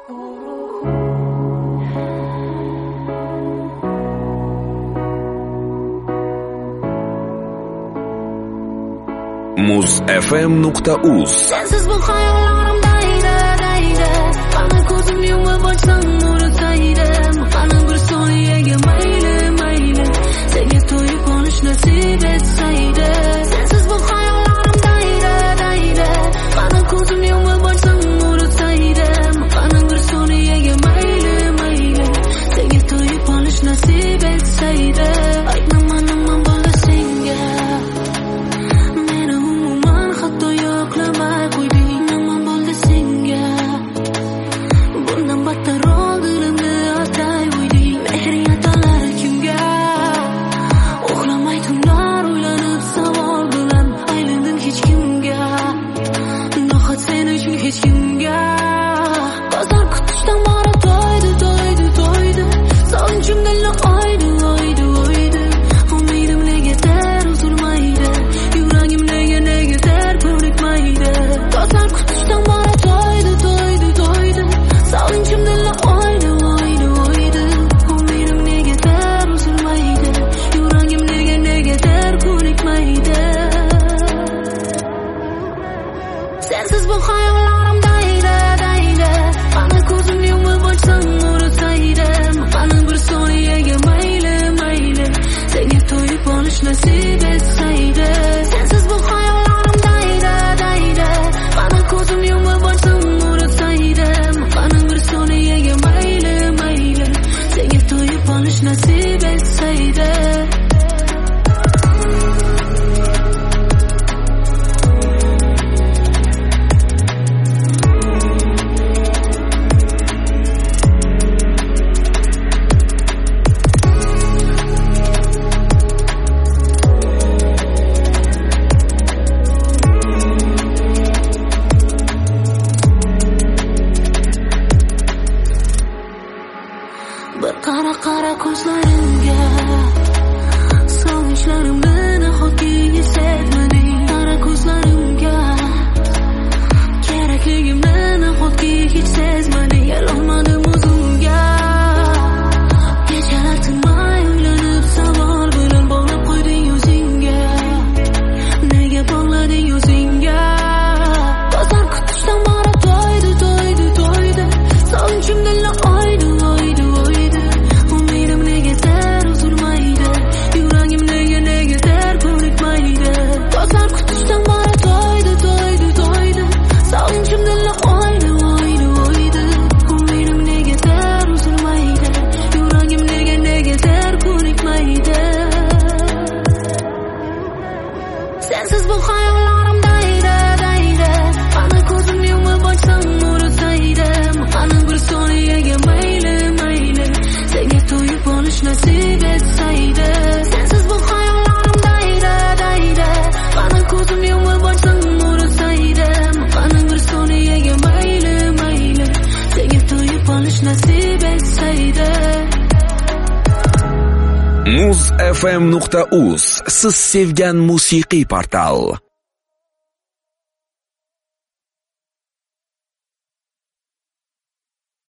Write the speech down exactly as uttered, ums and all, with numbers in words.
muz f m nuqta uz Sensiz bu hayollarim dayda dayda Qani ko'zim yumib ochsam nuri sayda Qani bir soniyega mayli mayli Senga to'yib olish nasib etsaydi Sensiz bu hayollarim dayda dayda Qani ko'zim yumib ochsam nuri sayda Qani bir soniyega mayli mayli Senga to'yib olish nasib etsaydi Aytnaman nima bo'ldi senga Sensiz bu hayollarim dayda dayda Qani ko'zim yumib ochsam nuri sayda Qani bir soniyega mayli mayli Senga to'yib olish nasib etsaydi Sensiz bu hayollarim dayda dayda Qani ko'zim yumib ochsam nuri sayda Qani bir soniyega mayli mayli Senga to'yib olish nasib etsaydi Bir qara qara ko'zlarimga Sog'inchlarimni nahotki sezmading Qara ko'zlarimga Kerakligimni nahotki hech sezmading Yalolmadim o'zimga Kechalar tinmay o'ylanib savol bilan bog'lab qo'yding o'zingga Nega bog'lading o'zingga Ko'zlar kutishdan bora to'ydi to'ydi to'ydi Sog'inchim dilni oydi oydi oydi Umidim nega dar uzilmaydi Yuragim nega nega dar ko'nikmaydi Ko'zlar kutishdan bora to'ydi to'ydi to'ydi Sog'inchim dilni oydi oydi oydi Umidim nega dar uzilmaydi Yuragim nega nega dar ko'nikmaydi Sensiz bu hayollarim dayda dayda Qani ko'zim yumib ochsam nuri sayda Qani bir soniyega mayli mayli Senga to'yib olish nasib etsaydi Sensiz bu hayollarim dayda dayda Qani ko'zim yumib ochsam nuri sayda Qani bir soniyega mayli mayli Senga to'yib olish nasib etsaydi muz f m nuqta uz Siz sevgan musiqiy portal.